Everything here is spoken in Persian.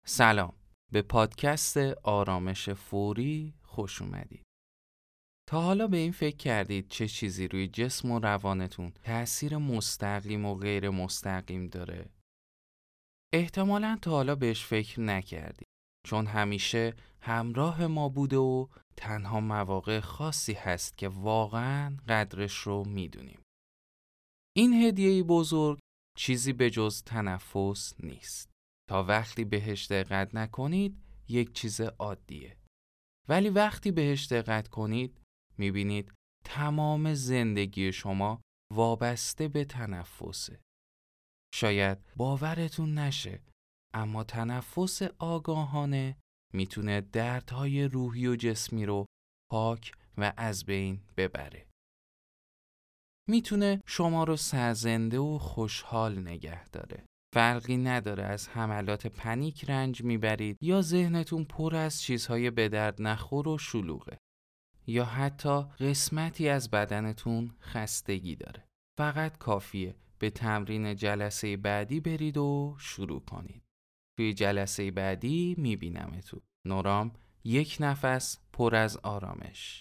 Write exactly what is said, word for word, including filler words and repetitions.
سلام، به پادکست آرامش فوری خوش اومدید. تا حالا به این فکر کردید چه چیزی روی جسم و روانتون تأثیر مستقیم و غیر مستقیم داره؟ احتمالاً تا حالا بهش فکر نکردید، چون همیشه همراه ما بوده و تنها مواقع خاصی هست که واقعاً قدرش رو میدونیم. این هدیه‌ای بزرگ چیزی به جز تنفس نیست. تا وقتی بهش دقت نکنید یک چیز عادیه. ولی وقتی بهش دقت کنید میبینید تمام زندگی شما وابسته به تنفسه. شاید باورتون نشه، اما تنفس آگاهانه میتونه دردهای روحی و جسمی رو پاک و از بین ببره. میتونه شما رو سرزنده و خوشحال نگه داره. فرقی نداره از حملات پنیک رنج میبرید یا ذهنتون پر از چیزهای به درد نخور و شلوغه، یا حتی قسمتی از بدنتون خستگی داره. فقط کافیه به تمرین جلسه بعدی برید و شروع کنید. توی جلسه بعدی میبینمتون. نورام، یک نفس پر از آرامش.